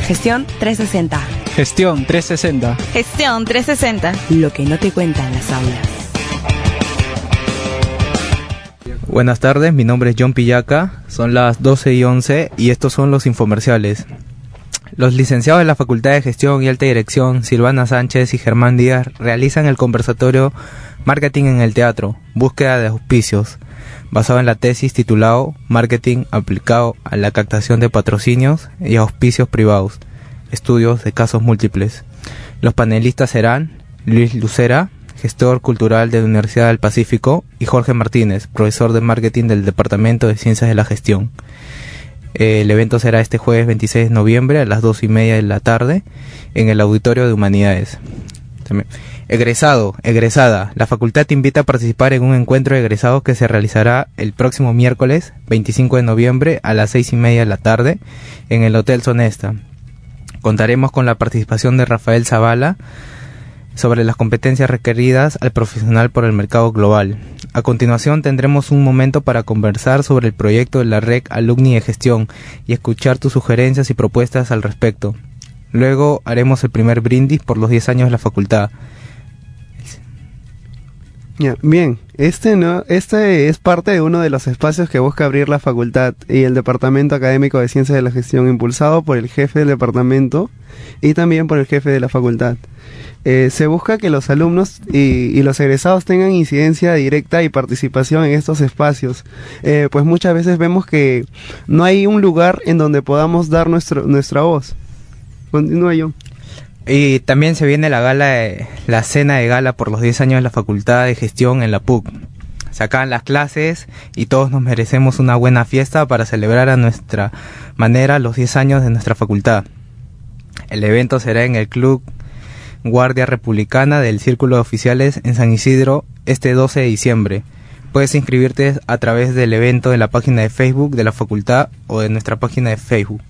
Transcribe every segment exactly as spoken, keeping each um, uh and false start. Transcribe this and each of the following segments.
Gestión trescientos sesenta. Gestión trescientos sesenta. Gestión trescientos sesenta. Lo que no te cuentan las aulas. Buenas tardes, mi nombre es John Pillaca, son las doce y once y estos son los infomerciales. Los licenciados de la Facultad de Gestión y Alta Dirección, Silvana Sánchez y Germán Díaz, realizan el conversatorio Marketing en el Teatro, búsqueda de auspicios, basado en la tesis titulado Marketing aplicado a la captación de patrocinios y auspicios privados, estudios de casos múltiples. Los panelistas serán Luis Lucera, gestor cultural de la Universidad del Pacífico, y Jorge Martínez, profesor de marketing del Departamento de Ciencias de la Gestión. El evento será este jueves veintiséis de noviembre a las dos y media de la tarde en el Auditorio de Humanidades. Egresado, egresada, la facultad te invita a participar en un encuentro de egresados que se realizará el próximo miércoles veinticinco de noviembre a las seis y media de la tarde en el Hotel Sonesta. Contaremos con la participación de Rafael Zavala sobre las competencias requeridas al profesional por el mercado global. A continuación tendremos un momento para conversar sobre el proyecto de la Red Alumni de Gestión y escuchar tus sugerencias y propuestas al respecto. Luego haremos el primer brindis por los diez años de la facultad. Ya, bien, este no, este es parte de uno de los espacios que busca abrir la facultad y el Departamento Académico de Ciencias de la Gestión, impulsado por el jefe del departamento y también por el jefe de la facultad. Eh, se busca que los alumnos y, y los egresados tengan incidencia directa y participación en estos espacios, eh, pues muchas veces vemos que no hay un lugar en donde podamos dar nuestro, nuestra voz. Continúa, yo. Y también se viene la gala, de, la cena de gala por los diez años de la Facultad de Gestión en la P U C. Se acaban las clases y todos nos merecemos una buena fiesta para celebrar a nuestra manera los diez años de nuestra facultad. El evento será en el Club Guardia Republicana del Círculo de Oficiales en San Isidro este doce de diciembre. Puedes inscribirte a través del evento de la página de Facebook de la facultad o de nuestra página de Facebook.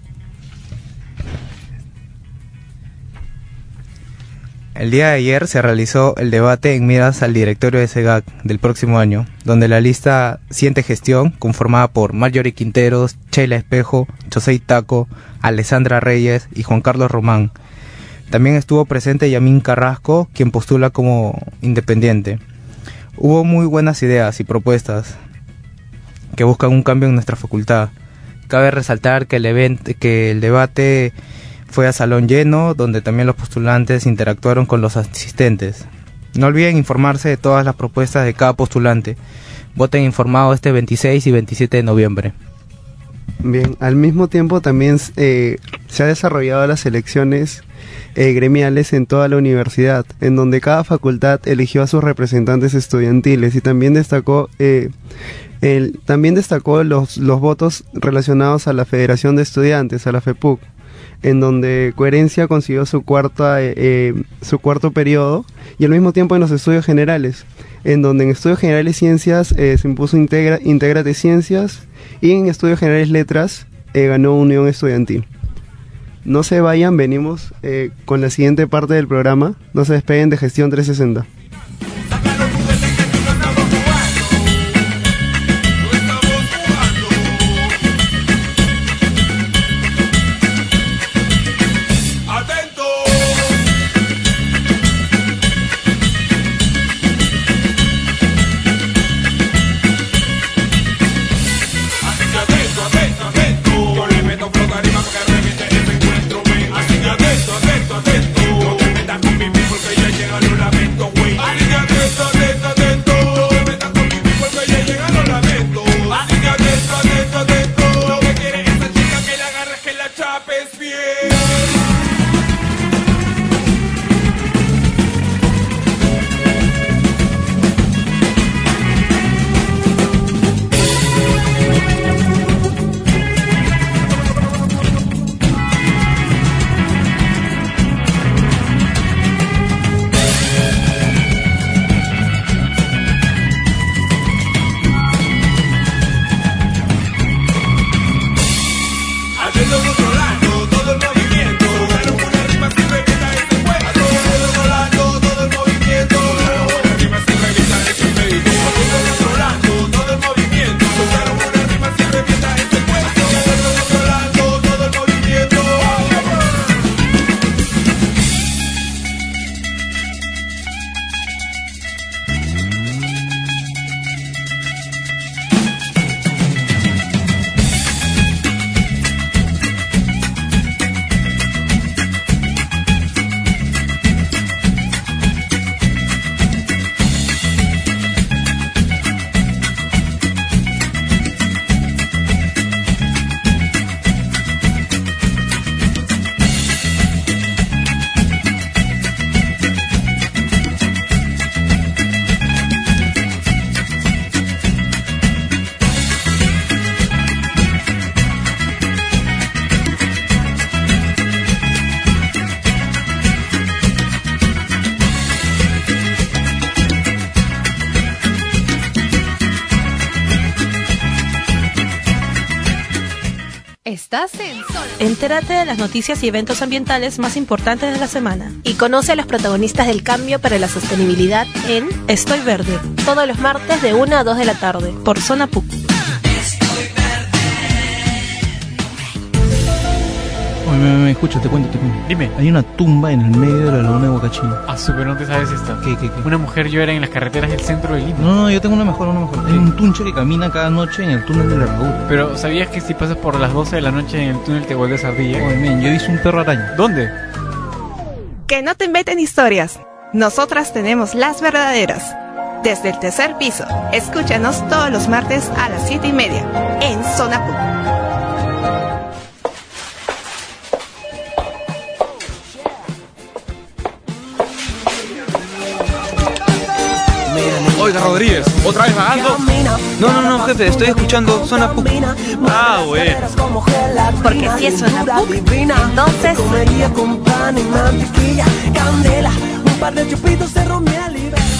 El día de ayer se realizó el debate en miras al directorio de SEGAC del próximo año, donde la lista Siente Gestión, conformada por Marjorie Quinteros, Sheila Espejo, José Taco, Alessandra Reyes y Juan Carlos Román. También estuvo presente Yamín Carrasco, quien postula como independiente. Hubo muy buenas ideas y propuestas que buscan un cambio en nuestra facultad. Cabe resaltar que el, evento, que el debate fue a salón lleno, donde también los postulantes interactuaron con los asistentes. No olviden informarse de todas las propuestas de cada postulante. Voten informados este veintiséis y veintisiete de noviembre. Bien, al mismo tiempo también eh, se ha desarrollado las elecciones eh, gremiales en toda la universidad, en donde cada facultad eligió a sus representantes estudiantiles y también destacó eh, el, también destacó los, los votos relacionados a la Federación de Estudiantes, a la F E P U C, en donde Coherencia consiguió su cuarta eh, eh, su cuarto periodo, y al mismo tiempo en los estudios generales, en donde en estudios generales ciencias eh, se impuso Integra, Intégrate Ciencias, y en estudios generales letras eh, ganó Unión Estudiantil. No se vayan, venimos eh, con la siguiente parte del programa. No se despeguen de Gestión trescientos sesenta. Atento, atento, no te metas con mi people que ya llega, lo lamento, güey. Estás en Sol. Entérate de las noticias y eventos ambientales más importantes de la semana. Y conoce a los protagonistas del cambio para la sostenibilidad en Estoy Verde. Todos los martes de una a dos de la tarde. Por Zona P U C. Oye, me, me, me escucha, te cuento, te cuento. Dime. Hay una tumba en el medio de la laguna de Huacachina. Ah, súper, no te sabes esta. ¿Qué, qué, qué? Una mujer llora en las carreteras del centro de Lima. No, no, yo tengo una mejor, una mejor. Hay un tunche que camina cada noche en el túnel de la herradura. Pero, ¿sabías que si pasas por las doce de la noche en el túnel te vuelves ardilla? Oye, men, yo he visto un perro araña. ¿Dónde? Que no te inventen historias. Nosotras tenemos las verdaderas. Desde el tercer piso. Escúchanos todos los martes a las siete y media. En Zona P U C. Oiga, Rodríguez, ¿otra vez vagando? No, no, no, jefe, estoy escuchando Zona P U C. Ah, bueno. Porque si es Zona P U C, entonces... Comería con pan y mantequilla, candela, un par de chupitos de ron miel y ver.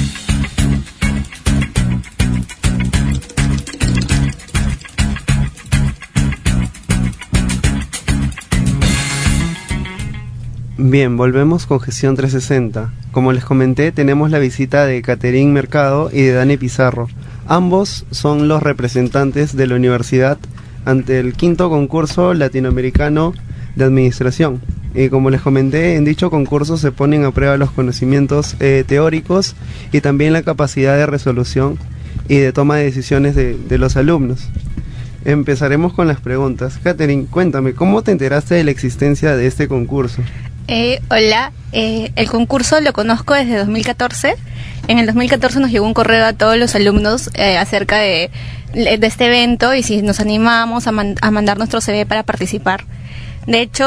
Bien, volvemos con Gestión trescientos sesenta. Como les comenté, tenemos la visita de Caterín Mercado y de Dani Pizarro. Ambos son los representantes de la universidad ante el quinto concurso latinoamericano de administración. Y como les comenté, en dicho concurso se ponen a prueba los conocimientos eh, teóricos y también la capacidad de resolución y de toma de decisiones de, de los alumnos. Empezaremos con las preguntas. Caterín, cuéntame, ¿cómo te enteraste de la existencia de este concurso? Eh, hola, eh, el concurso lo conozco desde dos mil catorce. En el dos mil catorce nos llegó un correo a todos los alumnos eh, acerca de, de este evento y si nos animábamos a, man- a mandar nuestro C V para participar. De hecho,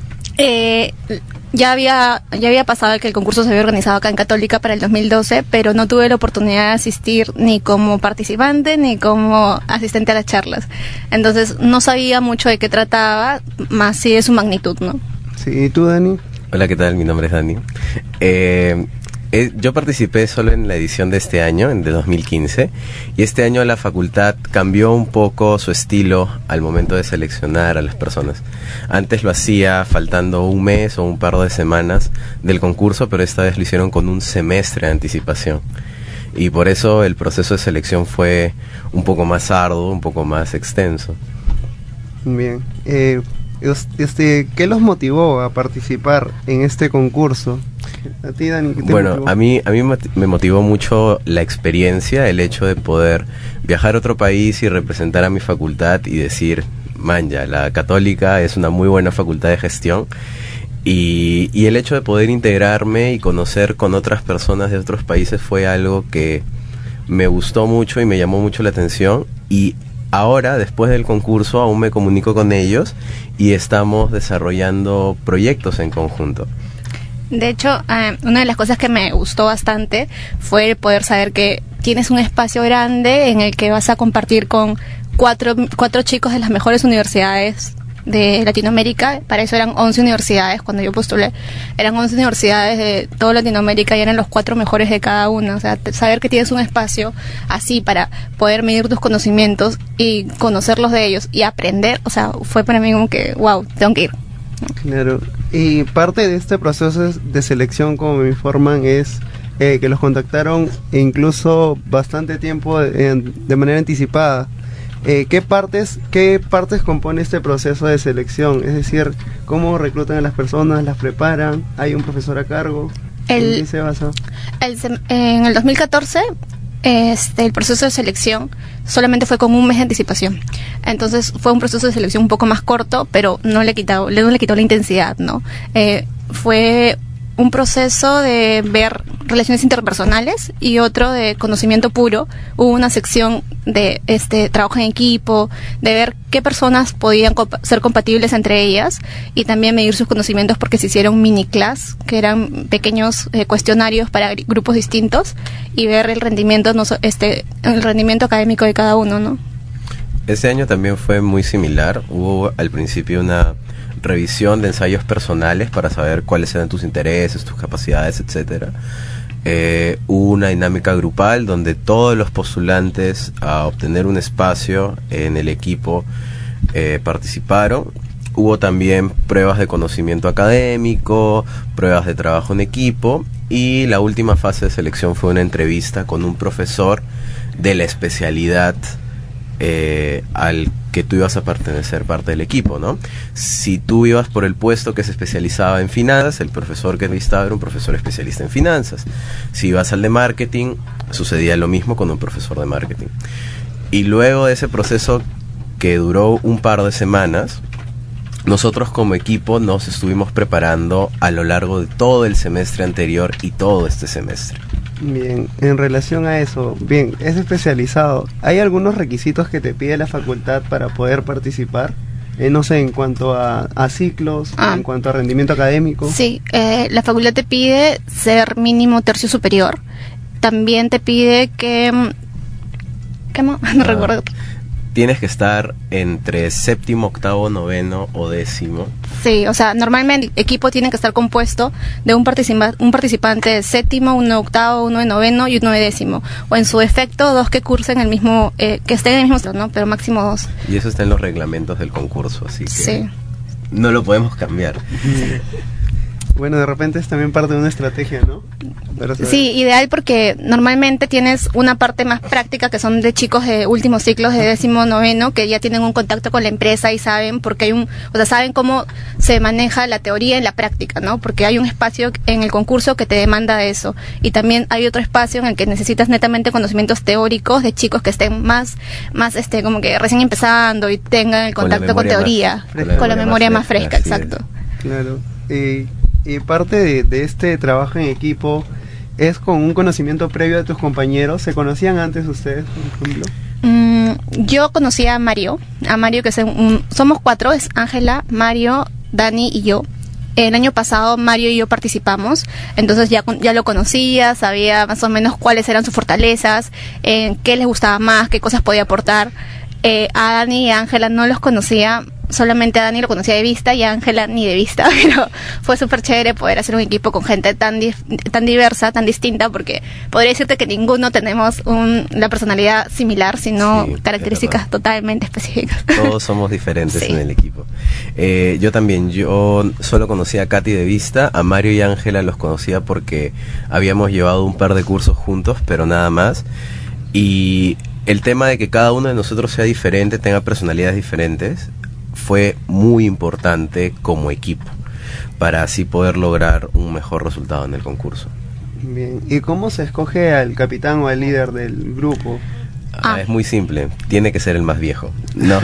eh, ya había ya había pasado que el concurso se había organizado acá en Católica para el dos mil doce, pero no tuve la oportunidad de asistir ni como participante ni como asistente a las charlas. Entonces no sabía mucho de qué trataba, más sí de su magnitud, ¿no? Sí, ¿y tú, Dani? Hola, ¿qué tal? Mi nombre es Dani. Eh, eh, yo participé solo en la edición de este año, en de dos mil quince, y este año la facultad cambió un poco su estilo al momento de seleccionar a las personas. Antes lo hacía faltando un mes o un par de semanas del concurso, pero esta vez lo hicieron con un semestre de anticipación. Y por eso el proceso de selección fue un poco más arduo, un poco más extenso. Bien. Eh, este, ¿qué los motivó a participar en este concurso? ¿A ti, Dani, qué te Bueno, motivó? a mí, a mí me motivó mucho la experiencia, el hecho de poder viajar a otro país y representar a mi facultad y decir, man, ya, la Católica es una muy buena facultad de gestión. Y, y el hecho de poder integrarme y conocer con otras personas de otros países fue algo que me gustó mucho y me llamó mucho la atención. Y ahora, después del concurso, aún me comunico con ellos y estamos desarrollando proyectos en conjunto. De hecho, eh, una de las cosas que me gustó bastante fue el poder saber que tienes un espacio grande en el que vas a compartir con cuatro, cuatro chicos de las mejores universidades de Latinoamérica. Para eso eran once universidades cuando yo postulé. Eran once universidades de toda Latinoamérica y eran los cuatro mejores de cada una. O sea, saber que tienes un espacio así para poder medir tus conocimientos y conocerlos de ellos y aprender, o sea, fue para mí como que, wow, tengo que ir. Claro, y parte de este proceso de selección, como me informan, es eh, que los contactaron incluso bastante tiempo de, de manera anticipada. Eh, ¿qué partes qué partes compone este proceso de selección? Es decir, ¿cómo reclutan a las personas, las preparan? ¿Hay un profesor a cargo? El, ¿En qué se basa? El, en el dos mil catorce, este, el proceso de selección solamente fue con un mes de anticipación. Entonces fue un proceso de selección un poco más corto, pero no le quitó, no le quitó la intensidad, ¿no? Eh, fue un proceso de ver relaciones interpersonales y otro de conocimiento puro. Hubo una sección de este trabajo en equipo, de ver qué personas podían comp- ser compatibles entre ellas y también medir sus conocimientos, porque se hicieron mini class, que eran pequeños eh, cuestionarios para gr- grupos distintos, y ver el rendimiento no so- este el rendimiento académico de cada uno, ¿no? Este año también fue muy similar. Hubo al principio una revisión de ensayos personales para saber cuáles eran tus intereses, tus capacidades, etcétera. Eh, hubo una dinámica grupal donde todos los postulantes a obtener un espacio en el equipo eh, participaron. Hubo también pruebas de conocimiento académico, pruebas de trabajo en equipo, y la última fase de selección fue una entrevista con un profesor de la especialidad eh, al que tú ibas a pertenecer parte del equipo, ¿no? Si tú ibas por el puesto que se especializaba en finanzas, el profesor que entrevistaba era un profesor especialista en finanzas. Si ibas al de marketing, sucedía lo mismo con un profesor de marketing. Y luego de ese proceso, que duró un par de semanas, nosotros como equipo nos estuvimos preparando a lo largo de todo el semestre anterior y todo este semestre. Bien, en relación a eso, bien, es especializado. ¿Hay algunos requisitos que te pide la facultad para poder participar? Eh, no sé, en cuanto a, a ciclos, ah. en cuanto a rendimiento académico. Sí, eh, la facultad te pide ser mínimo tercio superior. También te pide que... ¿Qué más? No ah. recuerdo. Tienes que estar entre séptimo, octavo, noveno o décimo. Sí, o sea, normalmente el equipo tiene que estar compuesto de un, participa un participante de séptimo, uno de octavo, uno de noveno y uno de décimo. O en su efecto, dos que cursen el mismo, eh, que estén en el mismo, ¿no? Pero máximo dos. Y eso está en los reglamentos del concurso, así que sí. No lo podemos cambiar. Sí. Bueno, de repente es también parte de una estrategia, ¿no? Sí, ideal porque normalmente tienes una parte más práctica que son de chicos de últimos ciclos de décimo noveno que ya tienen un contacto con la empresa y saben porque hay un, o sea, saben cómo se maneja la teoría en la práctica, ¿no? Porque hay un espacio en el concurso que te demanda eso, y también hay otro espacio en el que necesitas netamente conocimientos teóricos de chicos que estén más más este como que recién empezando y tengan el contacto con, con teoría, con la, con la memoria más fresca, más fresca, exacto. Claro. Y Y parte de, de este trabajo en equipo es con un conocimiento previo de tus compañeros. ¿Se conocían antes ustedes, por ejemplo? Mm, yo conocí a Mario, a Mario que es un, somos cuatro, es Ángela, Mario, Dani y yo. El año pasado Mario y yo participamos, entonces ya, ya lo conocía, sabía más o menos cuáles eran sus fortalezas, eh, qué les gustaba más, qué cosas podía aportar. Eh, a Dani y a Ángela no los conocía, solamente a Dani lo conocía de vista y a Ángela ni de vista, pero fue súper chévere poder hacer un equipo con gente tan di tan diversa, tan distinta, porque podría decirte que ninguno tenemos un, la personalidad similar, sino sí, características totalmente específicas. Todos somos diferentes sí. en el equipo. Eh, yo también, yo solo conocía a Katy de vista, a Mario y a Ángela los conocía porque habíamos llevado un par de cursos juntos, pero nada más. Y el tema de que cada uno de nosotros sea diferente, tenga personalidades diferentes, fue muy importante como equipo para así poder lograr un mejor resultado en el concurso. Bien, ¿y cómo se escoge al capitán o al líder del grupo? Ah, es muy simple, tiene que ser el más viejo. No,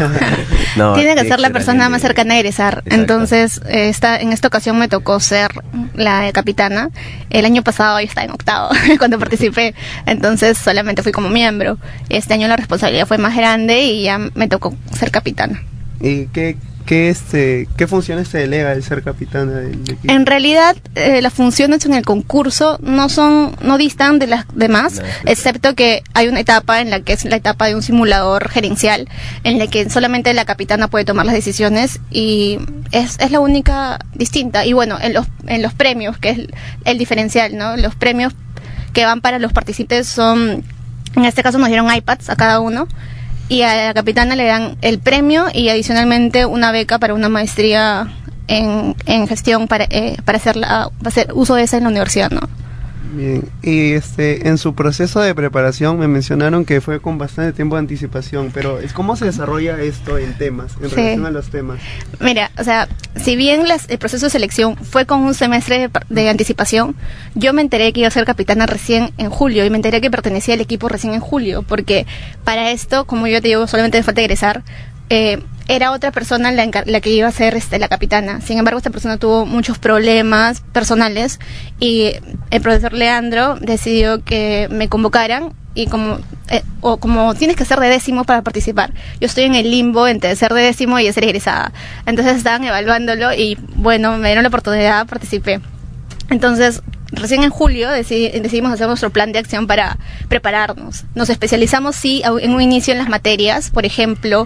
no tiene que ser la persona más cercana a egresar. Exacto. Entonces, eh, esta, en esta ocasión me tocó ser la capitana. El año pasado yo estaba en octavo cuando participé, entonces solamente fui como miembro. Este año la responsabilidad fue más grande y ya me tocó ser capitana. ¿Y qué, qué, este, qué funciones te delega el ser capitana del equipo? En realidad, eh, las funciones en el concurso no son, no distan de las demás, no, excepto que hay una etapa en la que es la etapa de un simulador gerencial, en la que solamente la capitana puede tomar las decisiones y es, es la única distinta. Y bueno, en los, en los premios, que es el, el diferencial, ¿no? Los premios que van para los participantes son, en este caso nos dieron iPads a cada uno, y a la capitana le dan el premio y adicionalmente una beca para una maestría en, en gestión para, eh, para, hacer la, para hacer uso de esa en la universidad, ¿no? Bien, y este, en su proceso de preparación me mencionaron que fue con bastante tiempo de anticipación, pero ¿cómo se desarrolla esto en temas, en sí. relación a los temas? Mira, o sea, si bien las, el proceso de selección fue con un semestre de, de anticipación, yo me enteré que iba a ser capitana recién en julio y me enteré que pertenecía al equipo recién en julio, porque para esto, como yo te digo, solamente me falta egresar, eh, era otra persona la, la que iba a ser este, la capitana. Sin embargo, esta persona tuvo muchos problemas personales y el profesor Leandro decidió que me convocaran y como eh, o como tienes que ser de décimo para participar. Yo estoy en el limbo entre ser de décimo y ser egresada. Entonces estaban evaluándolo y bueno, me dieron la oportunidad, participé. Entonces, recién en julio decidí, decidimos hacer nuestro plan de acción para prepararnos. Nos especializamos, sí, en un inicio en las materias. Por ejemplo,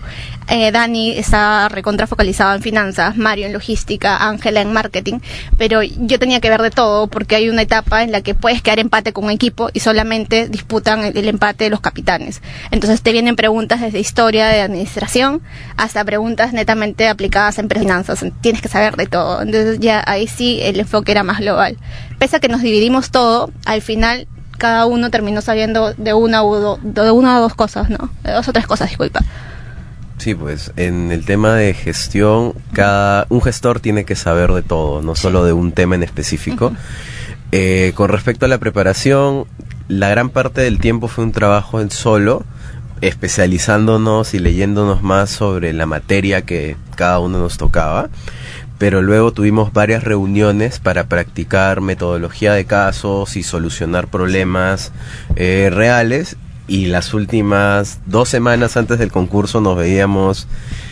Eh, Dani está recontra focalizado en finanzas, Mario en logística, Ángela en marketing, pero yo tenía que ver de todo porque hay una etapa en la que puedes quedar empate con un equipo y solamente disputan el, el empate de los capitanes. Entonces te vienen preguntas desde historia, de administración, hasta preguntas netamente aplicadas en finanzas. Tienes que saber de todo. Entonces ya ahí sí el enfoque era más global. Pese a que nos dividimos todo, al final cada uno terminó sabiendo de una o, do, de una o dos cosas, ¿no? De dos o tres cosas, disculpa. Sí, pues en el tema de gestión, cada un gestor tiene que saber de todo, no solo de un tema en específico. Uh-huh. Eh, con respecto a la preparación, la gran parte del tiempo fue un trabajo en solo, especializándonos y leyéndonos más sobre la materia que cada uno nos tocaba. Pero luego tuvimos varias reuniones para practicar metodología de casos y solucionar problemas eh, reales. Y las últimas dos semanas antes del concurso nos veíamos,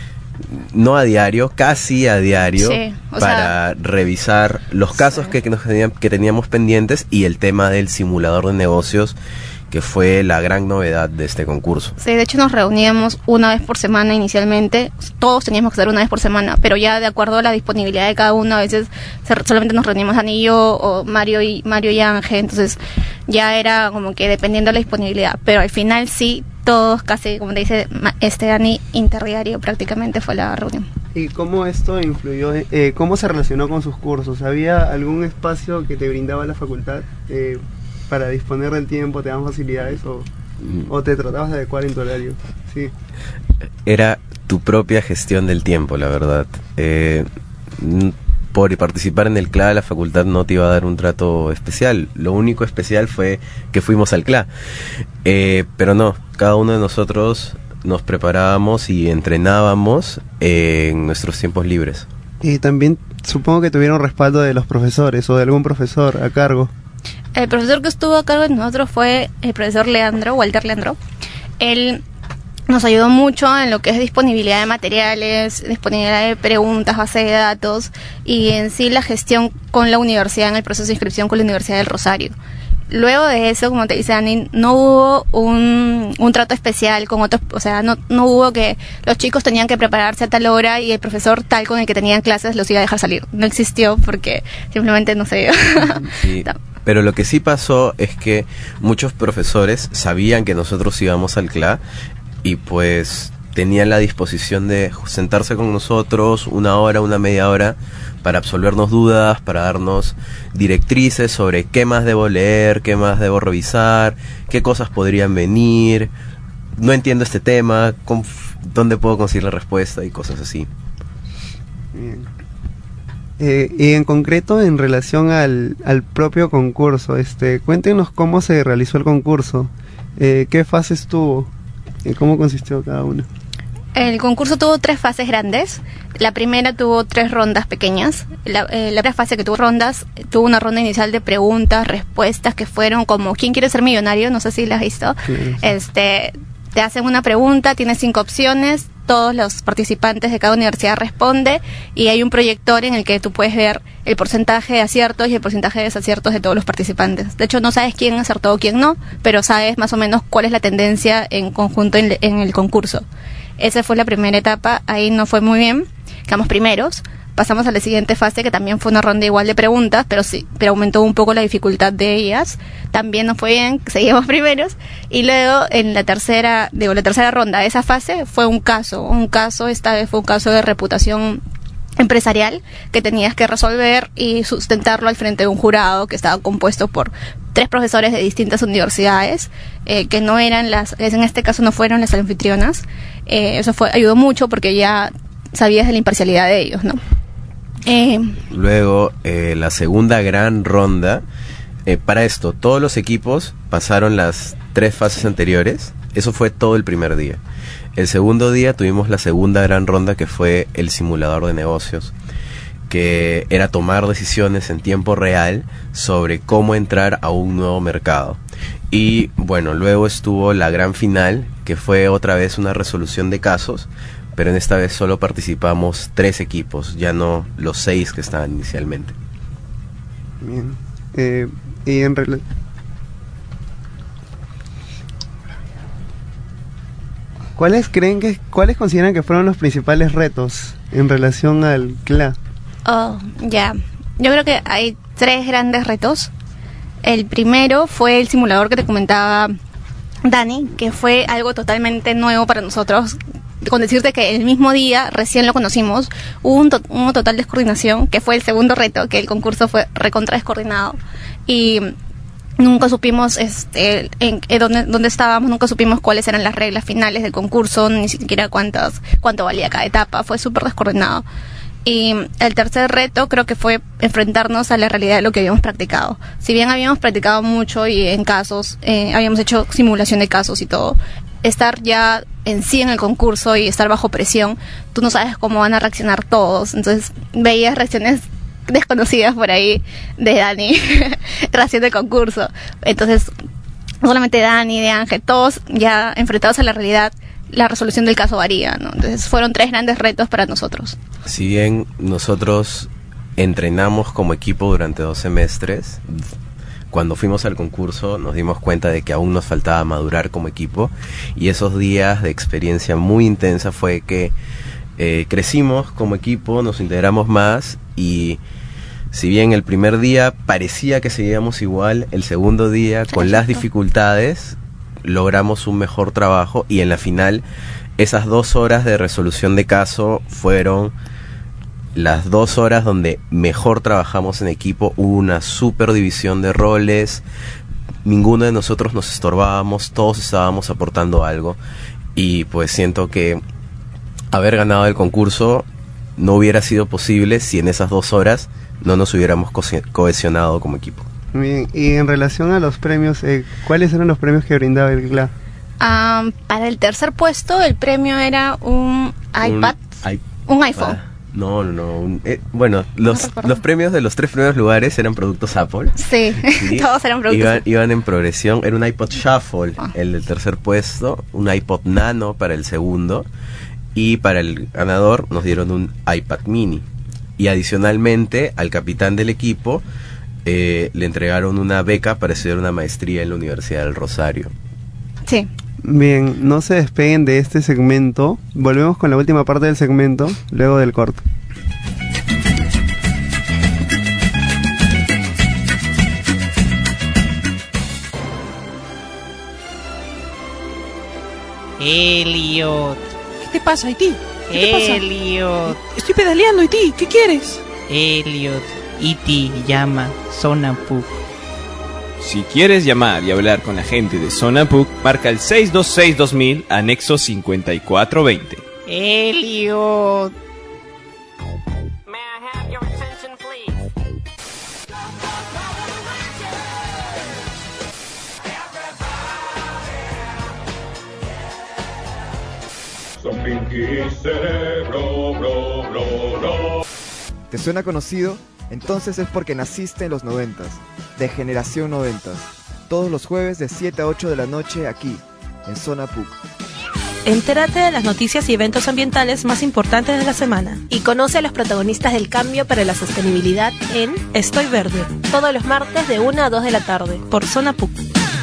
no a diario, casi a diario, sí, para sea, revisar los casos sí. que, que, nos tenían, que teníamos pendientes y el tema del simulador de negocios, que fue la gran novedad de este concurso. Sí, de hecho nos reuníamos una vez por semana inicialmente, todos teníamos que hacer una vez por semana, pero ya de acuerdo a la disponibilidad de cada uno, a veces solamente nos reuníamos Dani y yo, o Mario y, Mario y Ángel, entonces ya era como que dependiendo de la disponibilidad, pero al final sí, todos casi, como te dice este Dani, interdiario prácticamente fue la reunión. ¿Y cómo esto influyó, eh, cómo se relacionó con sus cursos? ¿Había algún espacio que te brindaba la facultad eh, para disponer del tiempo, te dan facilidades o, o te tratabas de adecuar en tu horario? Sí. Era tu propia gestión del tiempo, la verdad. Eh, por participar en el C L A, la facultad no te iba a dar un trato especial. Lo único especial fue que fuimos al C L A. Eh, pero no, cada uno de nosotros nos preparábamos y entrenábamos en nuestros tiempos libres. Y también supongo que tuvieron respaldo de los profesores o de algún profesor a cargo. El profesor que estuvo a cargo de nosotros fue el profesor Leandro, Walter Leandro. Él nos ayudó mucho en lo que es disponibilidad de materiales, disponibilidad de preguntas, base de datos y en sí la gestión con la universidad en el proceso de inscripción con la Universidad del Rosario. Luego de eso, como te dice Dani, no hubo un, un trato especial con otros, o sea, no, no hubo que los chicos tenían que prepararse a tal hora y el profesor tal con el que tenían clases los iba a dejar salir. No existió porque simplemente no se dio. Sí. No. Pero lo que sí pasó es que muchos profesores sabían que nosotros íbamos al C L A y pues tenían la disposición de sentarse con nosotros una hora, una media hora para absolvernos dudas, para darnos directrices sobre qué más debo leer, qué más debo revisar, qué cosas podrían venir, no entiendo este tema, dónde puedo conseguir la respuesta y cosas así. Bien. Eh, y en concreto en relación al, al propio concurso, este, cuéntenos cómo se realizó el concurso, eh, qué fases tuvo, eh, cómo consistió cada una. El concurso tuvo tres fases grandes. La primera tuvo tres rondas pequeñas. La, eh, la primera fase que tuvo rondas, tuvo una ronda inicial de preguntas, respuestas que fueron como ¿quién quiere ser millonario? No sé si la has visto. Sí, sí. Este, te hacen una pregunta, tienes cinco opciones, todos los participantes de cada universidad responden y hay un proyector en el que tú puedes ver el porcentaje de aciertos y el porcentaje de desaciertos de todos los participantes. De hecho, no sabes quién acertó o quién no, pero sabes más o menos cuál es la tendencia en conjunto en, en el concurso. Esa fue la primera etapa, ahí no fue muy bien, quedamos primeros. Pasamos a la siguiente fase, que también fue una ronda igual de preguntas, pero sí, pero aumentó un poco la dificultad de ellas. También nos fue bien, seguimos primeros. Y luego, en la tercera, digo, la tercera ronda de esa fase fue un caso. Un caso, esta vez fue un caso de reputación empresarial que tenías que resolver y sustentarlo al frente de un jurado que estaba compuesto por tres profesores de distintas universidades, eh, que no eran las, en este caso no fueron las anfitrionas. Eh, eso fue, ayudó mucho porque ya sabías de la imparcialidad de ellos, ¿no? Eh, Luego, eh, la segunda gran ronda, eh, para esto, todos los equipos pasaron las tres fases anteriores, eso fue todo el primer día. El segundo día tuvimos la segunda gran ronda, que fue el simulador de negocios, que era tomar decisiones en tiempo real sobre cómo entrar a un nuevo mercado. Y bueno, luego estuvo la gran final, que fue otra vez una resolución de casos, pero en esta vez solo participamos tres equipos, ya no los seis que estaban inicialmente. Bien. Eh, y en relación... ¿Cuáles creen que, cuáles consideran que fueron los principales retos en relación al C L A? Oh, ya. Yo creo que hay tres grandes retos. El primero fue el simulador que te comentaba Dani, que fue algo totalmente nuevo para nosotros. Con decirte que el mismo día, recién lo conocimos, hubo un to- una total descoordinación, que fue el segundo reto, que el concurso fue recontra descoordinado. Y nunca supimos este, en, en dónde, dónde estábamos, nunca supimos cuáles eran las reglas finales del concurso, ni siquiera cuántas, cuánto valía cada etapa, fue súper descoordinado. Y el tercer reto creo que fue enfrentarnos a la realidad de lo que habíamos practicado. Si bien habíamos practicado mucho y en casos, eh, habíamos hecho simulación de casos y todo, estar ya en sí en el concurso y estar bajo presión, tú no sabes cómo van a reaccionar todos. Entonces veías reacciones desconocidas por ahí de Dani recién del concurso. Entonces, no solamente Dani, de Ángel, todos ya enfrentados a la realidad, la resolución del caso varía, ¿no? Entonces fueron tres grandes retos para nosotros. Si bien nosotros entrenamos como equipo durante dos semestres, cuando fuimos al concurso nos dimos cuenta de que aún nos faltaba madurar como equipo, y esos días de experiencia muy intensa fue que eh, crecimos como equipo, nos integramos más, y si bien el primer día parecía que seguíamos igual, el segundo día con las dificultades logramos un mejor trabajo, y en la final esas dos horas de resolución de caso fueron las dos horas donde mejor trabajamos en equipo. Hubo una super división de roles, ninguno de nosotros nos estorbábamos, todos estábamos aportando algo, y pues siento que haber ganado el concurso no hubiera sido posible si en esas dos horas no nos hubiéramos co- cohesionado como equipo. Bien, y en relación a los premios, eh, ¿cuáles eran los premios que brindaba el C L A? Um, para el tercer puesto el premio era un iPad, un, I- un iPhone. Ah, no, no, no. Un, eh, bueno, los, recuerdo. los premios de los tres primeros lugares eran productos Apple. Sí, ¿sí? todos eran productos. Iban, iban en progresión. Era un iPod Shuffle, ah. el del tercer puesto, un iPod Nano para el segundo, y para el ganador nos dieron un iPad Mini. Y adicionalmente al capitán del equipo eh, le entregaron una beca para estudiar una maestría en la Universidad del Rosario. Sí. Bien, no se despeguen de este segmento. Volvemos con la última parte del segmento, luego del corte. Elliot. ¿Qué te pasa, Iti? ¿Qué te pasa? Elliot. Estoy pedaleando, Iti. ¿Qué quieres? Elliot. Iti llama Zona Puc. Si quieres llamar y hablar con la gente de Zona Puc, marca el seis dos seis dos mil, anexo cincuenta y cuatro veinte. Elliot. ¿Te suena conocido? Entonces es porque naciste en los noventas, de generación noventas. Todos los jueves de siete a ocho de la noche aquí, en Zona Puc. Entérate de las noticias y eventos ambientales más importantes de la semana. Y conoce a los protagonistas del cambio para la sostenibilidad en Estoy Verde. Todos los martes de una a dos de la tarde. Por Zona Puc.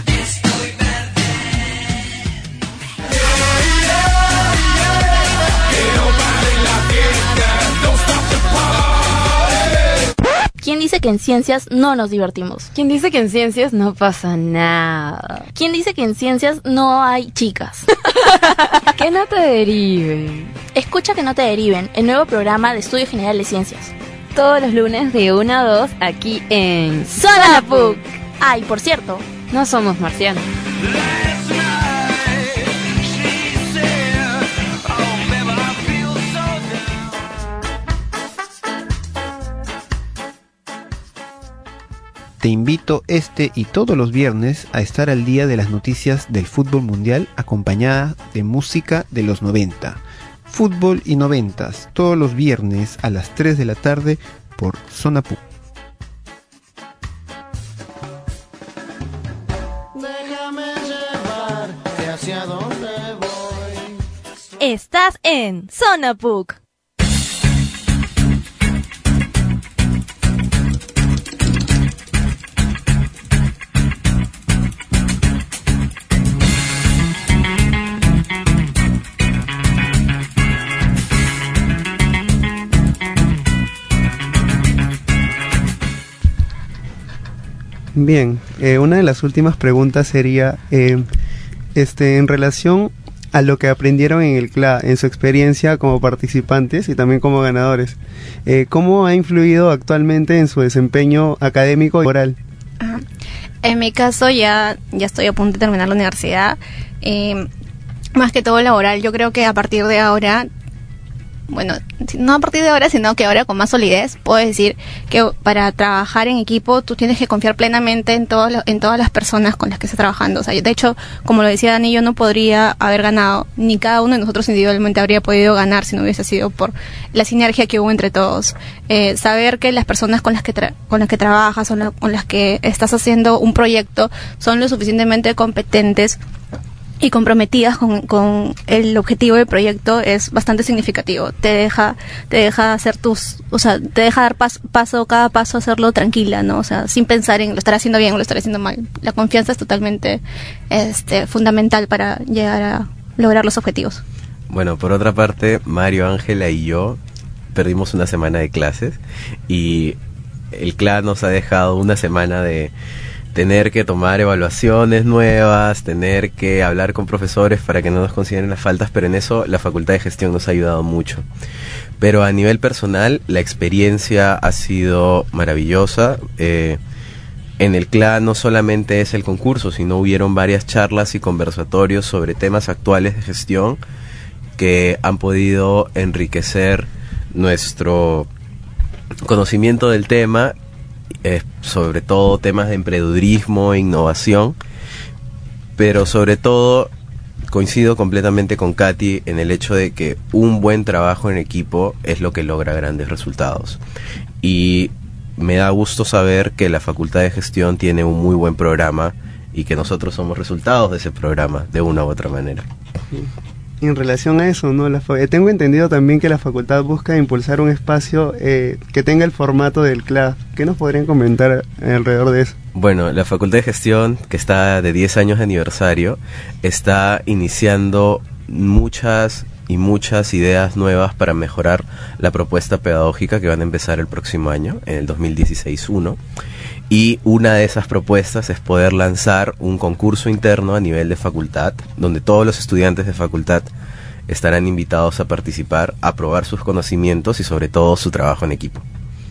¿Quién dice que en ciencias no nos divertimos? ¿Quién dice que en ciencias no pasa nada? ¿Quién dice que en ciencias no hay chicas? Que no te deriven. Escucha Que no te deriven, el nuevo programa de Estudio General de Ciencias. Todos los lunes de una a dos aquí en Zona Puc. Ah, y por cierto, no somos marcianos. Te invito este y todos los viernes a estar al día de las noticias del fútbol mundial acompañada de música de los noventa. Fútbol y noventas, todos los viernes a las tres de la tarde por Zona Puc. Déjame llevarte hacia donde voy. Estás en Zona Puc. Bien, eh, una de las últimas preguntas sería, eh, este, en relación a lo que aprendieron en el C L A, en su experiencia como participantes y también como ganadores, eh, ¿cómo ha influido actualmente en su desempeño académico y laboral? Ajá. En mi caso ya, ya estoy a punto de terminar la universidad, eh, más que todo laboral. Yo creo que a partir de ahora, bueno, no a partir de ahora, sino que ahora con más solidez, puedo decir que para trabajar en equipo tú tienes que confiar plenamente en, todo lo, en todas las personas con las que estás trabajando. O sea, de hecho, como lo decía Dani, yo no podría haber ganado, ni cada uno de nosotros individualmente habría podido ganar si no hubiese sido por la sinergia que hubo entre todos. Eh, saber que las personas con las que tra- con las que trabajas o la, con las que estás haciendo un proyecto son lo suficientemente competentes y comprometidas con, con el objetivo del proyecto es bastante significativo. Te deja, te deja hacer tus, o sea, te deja dar paso, paso cada paso, hacerlo tranquila, ¿no? O sea, sin pensar en lo estaré haciendo bien o lo estaré haciendo mal. La confianza es totalmente, este, fundamental para llegar a lograr los objetivos. Bueno, por otra parte, Mario, Ángela y yo perdimos una semana de clases y el C L A nos ha dejado una semana de tener que tomar evaluaciones nuevas, tener que hablar con profesores para que no nos consideren las faltas, pero en eso la Facultad de Gestión nos ha ayudado mucho. Pero a nivel personal, la experiencia ha sido maravillosa. Eh, en el C L A no solamente es el concurso, sino hubieron varias charlas y conversatorios sobre temas actuales de gestión que han podido enriquecer nuestro conocimiento del tema, eh, sobre todo temas de emprendedurismo e innovación, pero sobre todo coincido completamente con Katy en el hecho de que un buen trabajo en equipo es lo que logra grandes resultados. Y me da gusto saber que la Facultad de Gestión tiene un muy buen programa y que nosotros somos resultados de ese programa de una u otra manera. En relación a eso, ¿no? La fa- tengo entendido también que la facultad busca impulsar un espacio eh, que tenga el formato del C L A. ¿Qué nos podrían comentar alrededor de eso? Bueno, la Facultad de Gestión, que está de diez años de aniversario, está iniciando muchas y muchas ideas nuevas para mejorar la propuesta pedagógica que van a empezar el próximo año, en el dos mil dieciséis uno. Y una de esas propuestas es poder lanzar un concurso interno a nivel de facultad, donde todos los estudiantes de facultad estarán invitados a participar, a probar sus conocimientos y sobre todo su trabajo en equipo.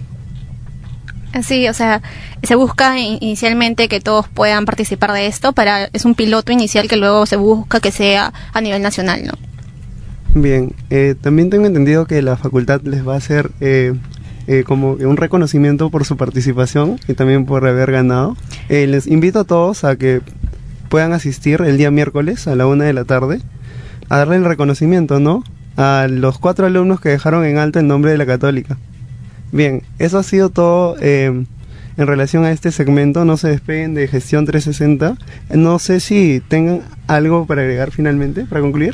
Sí, o sea, se busca inicialmente que todos puedan participar de esto, para es un piloto inicial que luego se busca que sea a nivel nacional, ¿no? Bien, eh, también tengo entendido que la facultad les va a hacer eh, eh, como un reconocimiento por su participación y también por haber ganado. Eh, les invito a todos a que puedan asistir el día miércoles a la una de la tarde a darle el reconocimiento, ¿no?, a los cuatro alumnos que dejaron en alto el nombre de la Católica. Bien, eso ha sido todo eh, en relación a este segmento. No se despeguen de Gestión trescientos sesenta. No sé si tengan algo para agregar finalmente, para concluir.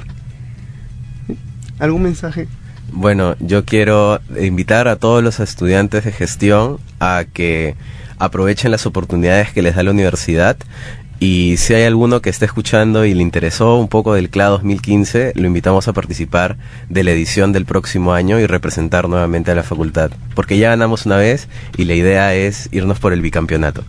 ¿Algún mensaje? Bueno, yo quiero invitar a todos los estudiantes de gestión a que aprovechen las oportunidades que les da la universidad, y si hay alguno que esté escuchando y le interesó un poco del C L A dos mil quince, lo invitamos a participar de la edición del próximo año y representar nuevamente a la facultad, porque ya ganamos una vez y la idea es irnos por el bicampeonato.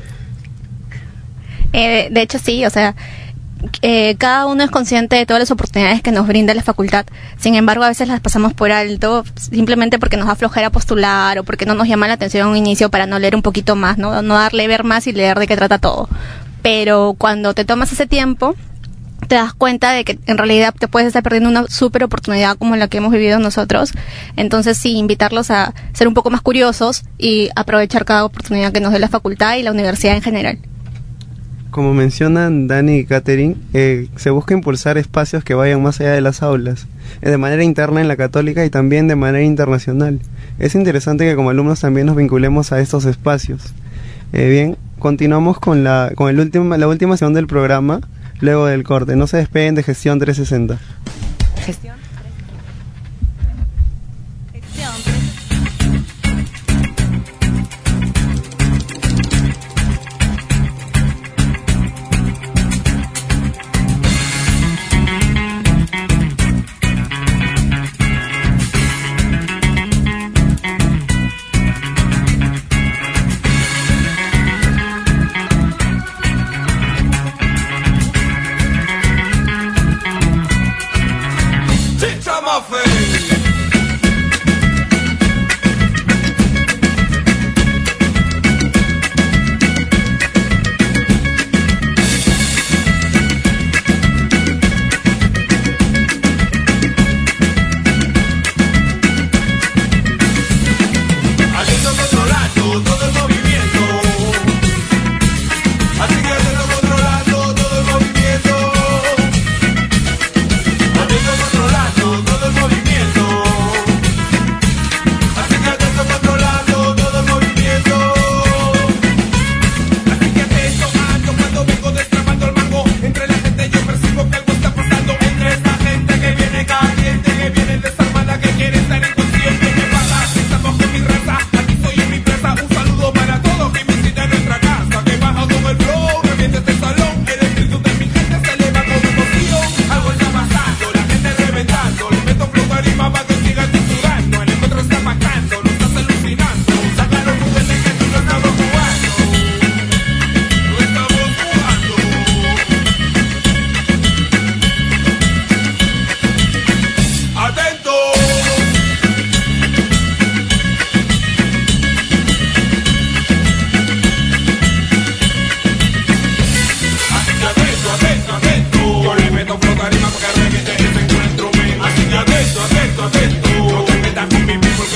Eh, de hecho sí, o sea, Eh, cada uno es consciente de todas las oportunidades que nos brinda la facultad. Sin embargo, a veces las pasamos por alto simplemente porque nos da flojera postular o porque no nos llama la atención a un inicio, para no leer un poquito más, no, no darle ver más y leer de qué trata todo. Pero cuando te tomas ese tiempo, te das cuenta de que en realidad te puedes estar perdiendo una súper oportunidad como la que hemos vivido nosotros. Entonces sí, invitarlos a ser un poco más curiosos y aprovechar cada oportunidad que nos dé la facultad y la universidad en general. Como mencionan Dani y Catherine, eh, se busca impulsar espacios que vayan más allá de las aulas, eh, de manera interna en la Católica y también de manera internacional. Es interesante que como alumnos también nos vinculemos a estos espacios. Eh, bien, continuamos con la con el último, la última sesión del programa, luego del corte. No se despeguen de Gestión trescientos sesenta. Gestión.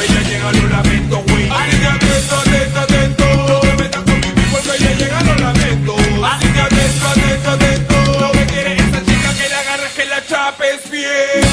porque ya llegan los lamentos, güey. Así que atento, atento, atento. No te metas con mi beat porque ya llegan los lamentos. Así que atento, atento, atento. Lo que quiere esa chica que la agarres, que la chapes bien.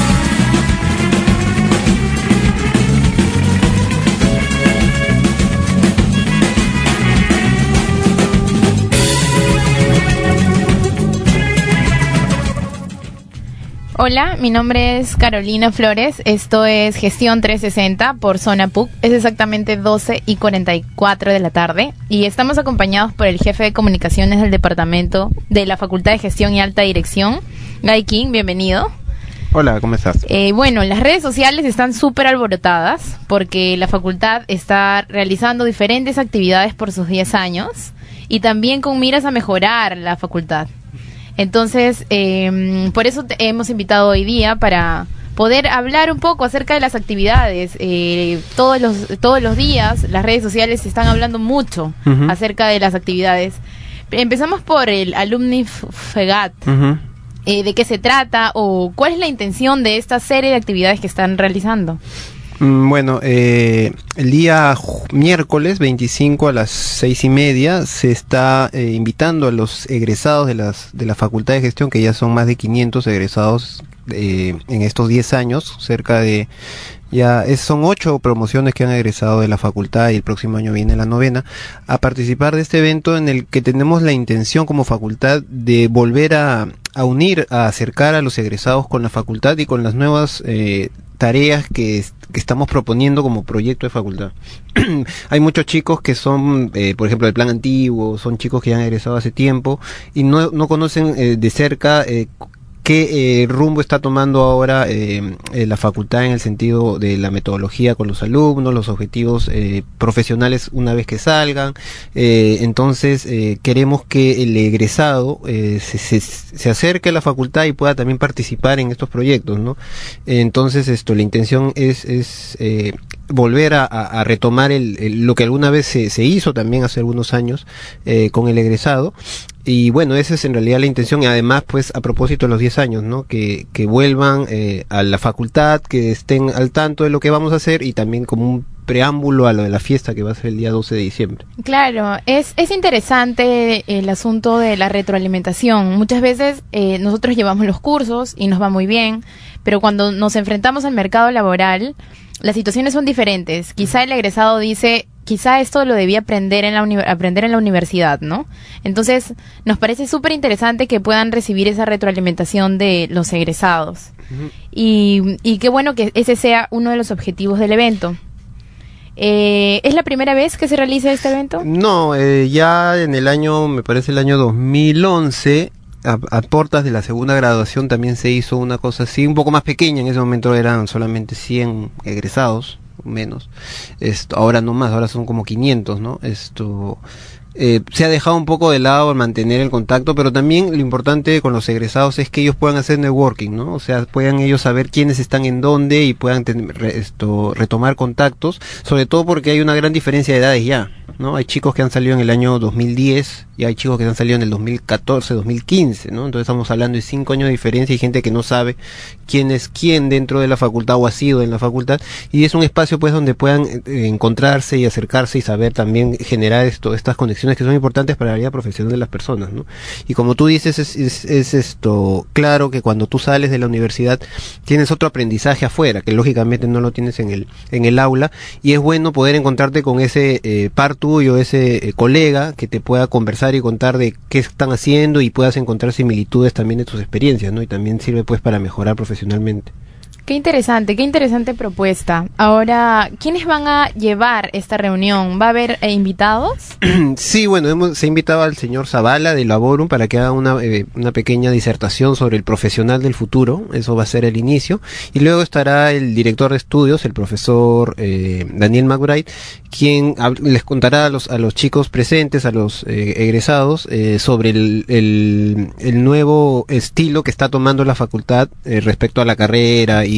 Hola, mi nombre es Carolina Flores, esto es Gestión trescientos sesenta por Zona P U C, es exactamente doce y cuarenta y cuatro de la tarde y estamos acompañados por el jefe de comunicaciones del departamento de la Facultad de Gestión y Alta Dirección, Guy King, bienvenido. Hola, ¿cómo estás? Eh, bueno, las redes sociales están súper alborotadas porque la facultad está realizando diferentes actividades por sus diez años y también con miras a mejorar la facultad. Entonces, eh, por eso te hemos invitado hoy día para poder hablar un poco acerca de las actividades. Eh, todos los todos los días las redes sociales están hablando mucho uh-huh. acerca de las actividades. Empezamos por el Alumni Fegat. Uh-huh. Eh, ¿De qué se trata o cuál es la intención de esta serie de actividades que están realizando? Bueno, eh, el día miércoles veinticinco a las seis y media se está eh, invitando a los egresados de las de la Facultad de Gestión, que ya son más de quinientos egresados eh, en estos diez años, cerca de ya es, son ocho promociones que han egresado de la facultad y el próximo año viene la novena, a participar de este evento en el que tenemos la intención como facultad de volver a, a unir, a acercar a los egresados con la facultad y con las nuevas eh, tareas que, que estamos proponiendo como proyecto de facultad. Hay muchos chicos que son, eh, por ejemplo, del plan antiguo, son chicos que ya han egresado hace tiempo y no, no conocen eh, de cerca eh, qué eh, rumbo está tomando ahora eh, eh, la facultad en el sentido de la metodología con los alumnos, los objetivos eh, profesionales una vez que salgan. Eh, entonces eh, queremos que el egresado eh, se, se, se acerque a la facultad y pueda también participar en estos proyectos, ¿no? Entonces esto, la intención es, es eh, volver a, a, a retomar el, el, lo que alguna vez se, se hizo también hace algunos años eh, con el egresado. Y bueno, esa es en realidad la intención, y además pues a propósito de los diez años, ¿no? Que, que vuelvan eh, a la facultad, que estén al tanto de lo que vamos a hacer y también como un preámbulo a lo de la fiesta que va a ser el día doce de diciembre. Claro, es, es interesante el asunto de la retroalimentación. Muchas veces eh, nosotros llevamos los cursos y nos va muy bien, pero cuando nos enfrentamos al mercado laboral, las situaciones son diferentes. Quizá el egresado dice, quizá esto lo debía aprender en la uni- aprender en la universidad, ¿no? Entonces, nos parece súper interesante que puedan recibir esa retroalimentación de los egresados. Uh-huh. Y, y qué bueno que ese sea uno de los objetivos del evento. Eh, ¿Es la primera vez que se realiza este evento? No, eh, ya en el año, me parece el año dos mil once... A, a portas de la segunda graduación también se hizo una cosa así, un poco más pequeña. En ese momento eran solamente cien egresados, menos. Esto, ahora no más, ahora son como quinientos, ¿no? Esto eh, se ha dejado un poco de lado mantener el contacto, pero también lo importante con los egresados es que ellos puedan hacer networking, ¿no? O sea, puedan ellos saber quiénes están en dónde y puedan ten, re, esto, retomar contactos, sobre todo porque hay una gran diferencia de edades ya, ¿no? Hay chicos que han salido en el año dos mil diez y hay chicos que han salido en el dos mil catorce, dos mil quince, ¿no? Entonces estamos hablando de cinco años de diferencia y gente que no sabe quién es quién dentro de la facultad o ha sido en la facultad, y es un espacio pues donde puedan eh, encontrarse y acercarse y saber también generar esto, estas conexiones que son importantes para la vida profesional de las personas, ¿no? Y como tú dices, es, es, es esto claro que cuando tú sales de la universidad tienes otro aprendizaje afuera, que lógicamente no lo tienes en el, en el aula, y es bueno poder encontrarte con ese eh, par tuyo, ese eh, colega que te pueda conversar y contar de qué están haciendo y puedas encontrar similitudes también de tus experiencias, ¿no? Y también sirve pues para mejorar profesionalmente. Qué interesante, qué interesante propuesta. Ahora, ¿quiénes van a llevar esta reunión? ¿Va a haber eh, invitados? Sí, bueno, hemos, se ha invitado al señor Zavala de Laborum para que haga una, eh, una pequeña disertación sobre el profesional del futuro. Eso va a ser el inicio. Y luego estará el director de estudios, el profesor eh, Daniel McBride, quien les contará a los, a los chicos presentes, a los eh, egresados, eh, sobre el, el, el nuevo estilo que está tomando la facultad eh, respecto a la carrera y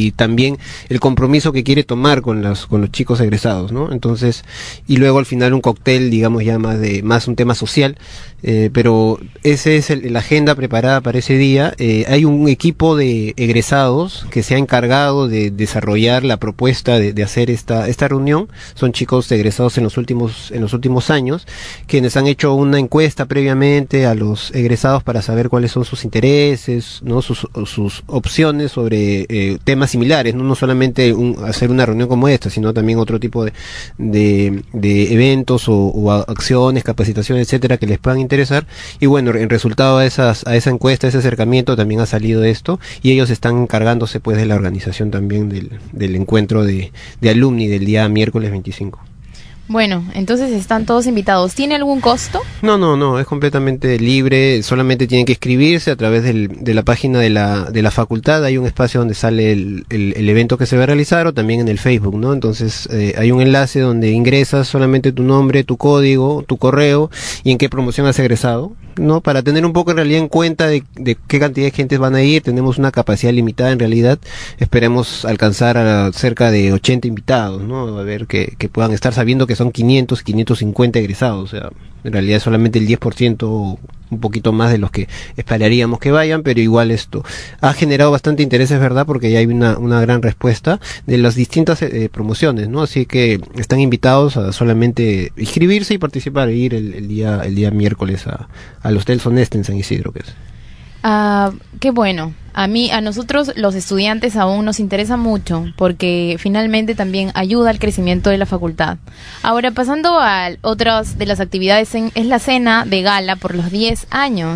y también el compromiso que quiere tomar con los con los chicos egresados, ¿no? Entonces, y luego al final un cóctel, digamos ya más de más un tema social, eh, pero ese es el, la agenda preparada para ese día. Eh, hay un equipo de egresados que se ha encargado de desarrollar la propuesta de, de hacer esta esta reunión. Son chicos egresados en los últimos en los últimos años, quienes han hecho una encuesta previamente a los egresados para saber cuáles son sus intereses, ¿no? sus sus opciones sobre eh, temas similares, no, no solamente un, hacer una reunión como esta, sino también otro tipo de de, de eventos o, o acciones, capacitaciones, etcétera, que les puedan interesar. Y bueno, en resultado a esas a esa encuesta, a ese acercamiento, también ha salido esto, y ellos están encargándose pues de la organización también del, del encuentro de, de alumni del día miércoles veinticinco. Bueno, entonces están todos invitados. ¿Tiene algún costo? No, no, no, es completamente libre, solamente tienen que inscribirse a través del, de la página de la, de la facultad. Hay un espacio donde sale el, el, el evento que se va a realizar, o también en el Facebook, ¿no? Entonces eh, hay un enlace donde ingresas solamente tu nombre, tu código, tu correo y en qué promoción has egresado, ¿no? Para tener un poco en realidad en cuenta de, de qué cantidad de gente van a ir. Tenemos una capacidad limitada en realidad, esperemos alcanzar a cerca de ochenta invitados, ¿no? A ver que, que puedan estar, sabiendo que son quinientos, quinientos cincuenta egresados, o sea, en realidad es solamente el diez por ciento o un poquito más de los que esperaríamos que vayan, pero igual esto ha generado bastante interés, es verdad, porque ya hay una, una gran respuesta de las distintas eh, promociones, ¿no? Así que están invitados a solamente inscribirse y participar, e ir el, el día el día miércoles a, al Hostel Soneste en San Isidro, que es. Ah, qué bueno. A mí, a nosotros los estudiantes aún nos interesa mucho porque finalmente también ayuda al crecimiento de la facultad. Ahora, pasando a otras de las actividades, en, es la cena de gala por los diez años.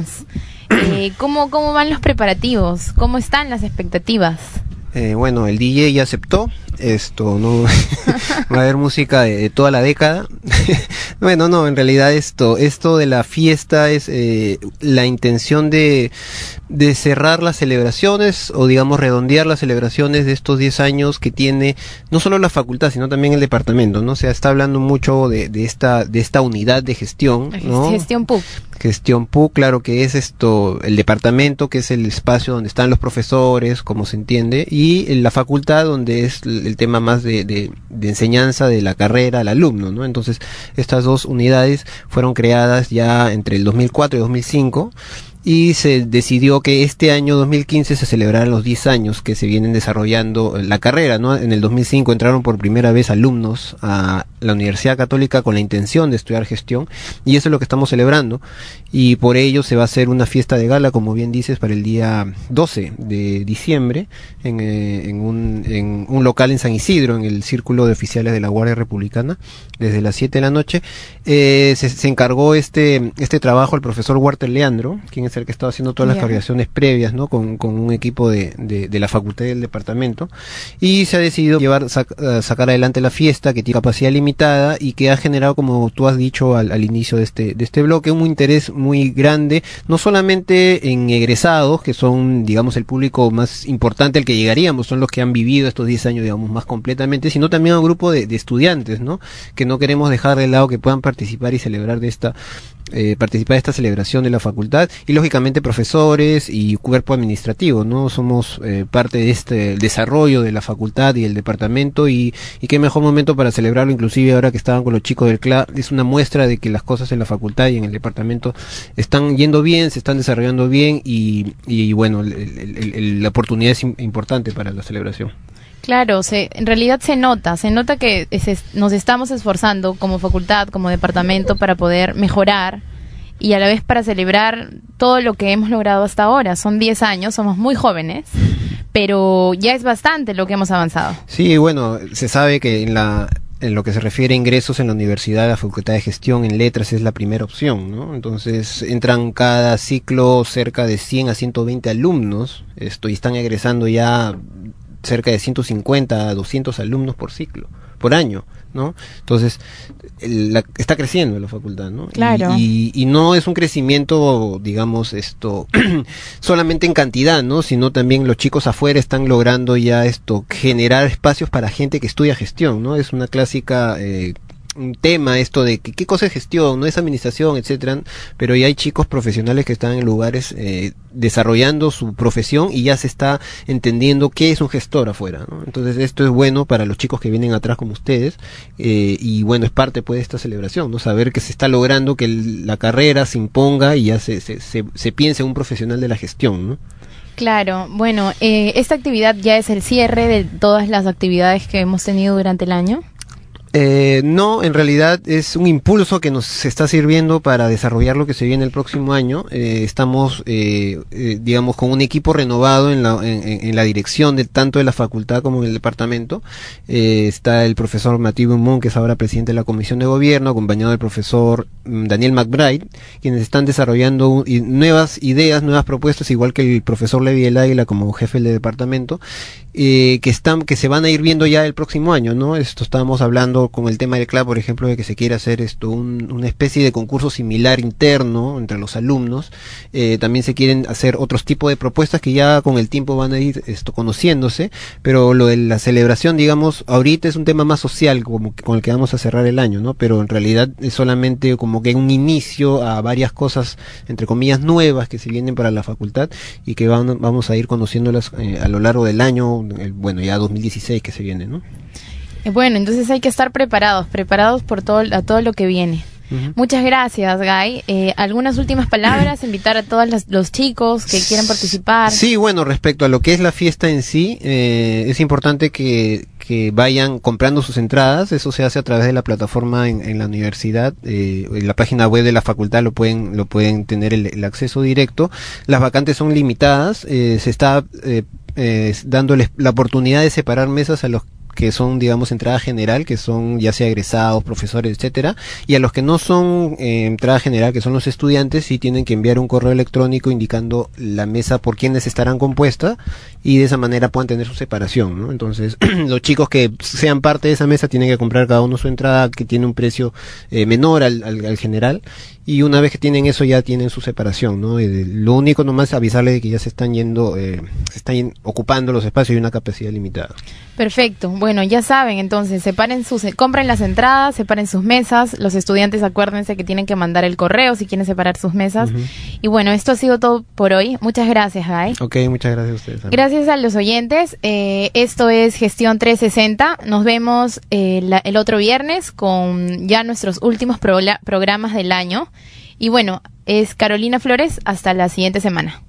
Eh, ¿cómo, ¿Cómo van los preparativos? ¿Cómo están las expectativas? Eh, bueno, el D J ya aceptó. Esto no va a haber música de, de toda la década. Bueno, no, en realidad esto esto de la fiesta es eh, la intención de de cerrar las celebraciones, o digamos redondear las celebraciones de estos diez años que tiene no solo la facultad, sino también el departamento, ¿no? O sea, está hablando mucho de, de esta de esta unidad de gestión, ¿no? Gestión P U C. Gestión P U C, claro, que es esto, el departamento, que es el espacio donde están los profesores, como se entiende, y la facultad, donde es el tema más de, de, de enseñanza de la carrera al alumno, ¿no? Entonces, estas dos unidades fueron creadas ya entre el dos mil cuatro y dos mil cinco, y se decidió que este año dos mil quince se celebraran los diez años que se vienen desarrollando la carrera, ¿no? En el dos mil cinco entraron por primera vez alumnos a la Universidad Católica con la intención de estudiar gestión, y eso es lo que estamos celebrando, y por ello se va a hacer una fiesta de gala, como bien dices, para el día doce de diciembre en, eh, en, un, en un local en San Isidro, en el Círculo de Oficiales de la Guardia Republicana, desde las siete de la noche. Eh, se, se encargó este este trabajo el profesor Walter Leandro, quien es el que estaba haciendo todas las coordinaciones previas, ¿no? Con, con un equipo de, de, de la facultad y del departamento, y se ha decidido llevar sac, uh, sacar adelante la fiesta, que tiene capacidad limitada y que ha generado, como tú has dicho al, al inicio de este de este bloque, un interés muy grande, no solamente en egresados, que son, digamos, el público más importante al que llegaríamos, son los que han vivido estos diez años, digamos, más completamente, sino también a un grupo de, de estudiantes, ¿no? Que no queremos dejar de lado, que puedan participar y celebrar de esta Eh, participar de esta celebración de la facultad, y lógicamente profesores y cuerpo administrativo, ¿no? Somos eh, parte de este desarrollo de la facultad y el departamento, y, y qué mejor momento para celebrarlo, inclusive ahora que estaban con los chicos del C L A. Es una muestra de que las cosas en la facultad y en el departamento están yendo bien, se están desarrollando bien, y, y bueno, el, el, el, la oportunidad es importante para la celebración. Claro, se, en realidad se nota, se nota que es, nos estamos esforzando como facultad, como departamento, para poder mejorar y a la vez para celebrar todo lo que hemos logrado hasta ahora. Son diez años, somos muy jóvenes, pero ya es bastante lo que hemos avanzado. Sí, bueno, se sabe que en la en lo que se refiere a ingresos en la universidad, la Facultad de Gestión en Letras es la primera opción, ¿no? Entonces entran cada ciclo cerca de cien a ciento veinte alumnos, esto, y están egresando ya cerca de ciento cincuenta a doscientos alumnos por ciclo, por año, ¿no? Entonces, el, la, está creciendo la facultad, ¿no? Claro. Y, y, y no es un crecimiento, digamos, esto, solamente en cantidad, ¿no? Sino también los chicos afuera están logrando ya esto, generar espacios para gente que estudia gestión, ¿no? Es una clásica eh, un tema esto de que, qué cosa es gestión, no es administración, etcétera, pero ya hay chicos profesionales que están en lugares eh, desarrollando su profesión y ya se está entendiendo qué es un gestor afuera, ¿no? Entonces esto es bueno para los chicos que vienen atrás como ustedes eh, y bueno, es parte pues de esta celebración, ¿no? Saber que se está logrando que el, la carrera se imponga y ya se, se, se, se piense en un profesional de la gestión, ¿no? Claro, bueno, eh, esta actividad ya es el cierre de todas las actividades que hemos tenido durante el año. Eh, no, en realidad es un impulso que nos está sirviendo para desarrollar lo que se viene el próximo año. Eh, estamos, eh, eh, digamos, con un equipo renovado en la, en, en la dirección de tanto de la facultad como en el departamento. Eh, está el profesor Mathieu Beaumont, que es ahora presidente de la Comisión de Gobierno, acompañado del profesor mm, Daniel McBride, quienes están desarrollando un, y nuevas ideas, nuevas propuestas, igual que el profesor Levi El Águila como jefe del departamento, eh, que están, que se van a ir viendo ya el próximo año, ¿no? Esto estábamos hablando con el tema del C L A, por ejemplo, de que se quiere hacer esto, un, una especie de concurso similar interno entre los alumnos. Eh, también se quieren hacer otros tipos de propuestas que ya con el tiempo van a ir esto conociéndose, pero lo de la celebración, digamos, ahorita es un tema más social, como que, con el que vamos a cerrar el año, ¿no? Pero en realidad es solamente como que un inicio a varias cosas, entre comillas, nuevas que se vienen para la facultad y que van, vamos a ir conociéndolas eh, a lo largo del año, el, bueno, ya dos mil dieciséis que se viene, ¿no? Bueno, entonces hay que estar preparados, preparados por todo, a todo lo que viene. Uh-huh. Muchas gracias, Guy. Eh, ¿Algunas últimas palabras? Invitar a todos los, los chicos que quieran participar. Sí, bueno, respecto a lo que es la fiesta en sí, eh, es importante que, que vayan comprando sus entradas. Eso se hace a través de la plataforma en, en la universidad. Eh, en la página web de la facultad lo pueden, lo pueden tener el, el acceso directo. Las vacantes son limitadas. Eh, se está eh, eh, dándoles la oportunidad de separar mesas a los que son, digamos, entrada general, que son ya sea egresados, profesores, etcétera, y a los que no son eh, entrada general, que son los estudiantes, sí tienen que enviar un correo electrónico indicando la mesa por quienes estarán compuesta y de esa manera puedan tener su separación, ¿no? Entonces, los chicos que sean parte de esa mesa tienen que comprar cada uno su entrada, que tiene un precio eh, menor al, al, al general, y una vez que tienen eso ya tienen su separación, ¿no? Y de, lo único nomás es avisarles de que ya se están yendo, eh, se están ocupando los espacios y una capacidad limitada. Perfecto. Bueno, ya saben, entonces, separen sus, compren las entradas, separen sus mesas. Los estudiantes, acuérdense que tienen que mandar el correo si quieren separar sus mesas. Uh-huh. Y bueno, esto ha sido todo por hoy. Muchas gracias, Guy. Ok, muchas gracias a ustedes. Gracias a los oyentes. Eh, esto es Gestión trescientos sesenta. Nos vemos eh, la, el otro viernes con ya nuestros últimos pro- programas del año. Y bueno, es Carolina Flores. Hasta la siguiente semana.